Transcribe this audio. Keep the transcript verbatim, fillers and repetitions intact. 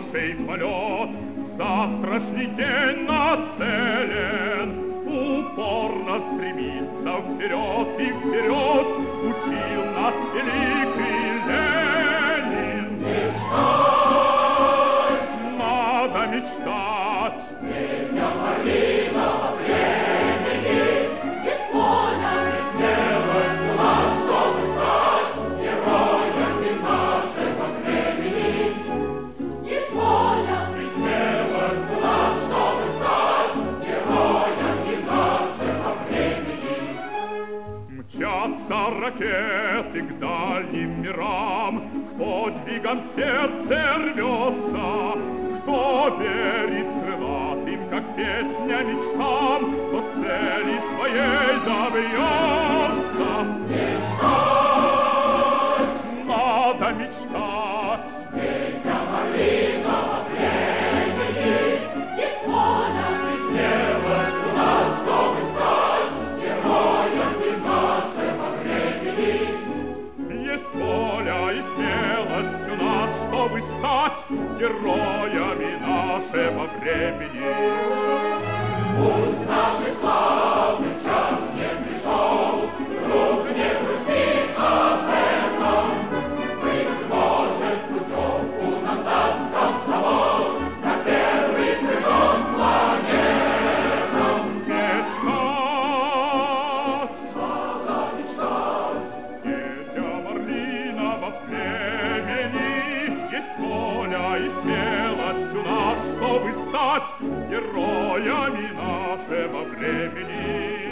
нашей полет в завтрашний день нацелен. Упорно стремиться вперед и вперед учил нас великий Ленин. Мечтать! Надо мечтать! Детям орлиного племени есть воля и смелость у нас, чтобы стать героями нашего времени. Есть воля и смелость у нас, чтобы стать героями нашего времени. Мчатся ракеты к дальним мирам, к подвигам сердце рвется, кто верит крылатым, как песня мечтам, тот цели своей добьется. Мечтать! Надо мечтать! Детям орлиного племени есть воля и смелость у нас, чтобы стать героями нашего времени. Есть воля и смелость у нас, чтобы стать героями нашего времени. Пусть наш славный час не пришел, друг, не грусти об этом. Быть может, путевку нам даст комсомол на первый прыжок планетам. Мечтать! Надо мечтать! Детям орлиного племени есть воля и смелость у нас, чтобы стать героями нашего времени.